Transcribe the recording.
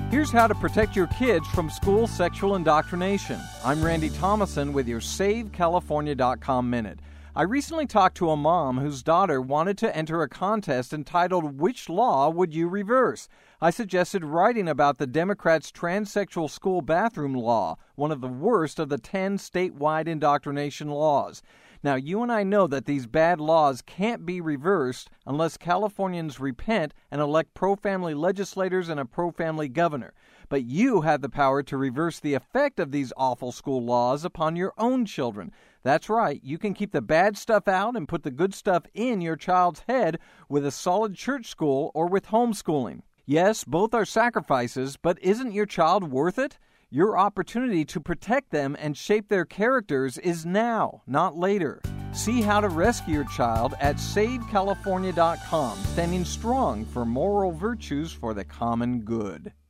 Here's how to protect your kids from school sexual indoctrination. I'm Randy Thomason with your SaveCalifornia.com Minute. I recently talked to a mom whose daughter wanted to enter a contest entitled Which Law Would You Reverse? I suggested writing about the Democrats' transsexual school bathroom law, one of the worst of the 10 statewide indoctrination laws. Now, you and I know that these bad laws can't be reversed unless Californians repent and elect pro-family legislators and a pro-family governor. But you have the power to reverse the effect of these awful school laws upon your own children. That's right, you can keep the bad stuff out and put the good stuff in your child's head with a solid church school or with homeschooling. Yes, both are sacrifices, but isn't your child worth it? Your opportunity to protect them and shape their characters is now, not later. See how to rescue your child at SaveCalifornia.com, standing strong for moral virtues for the common good.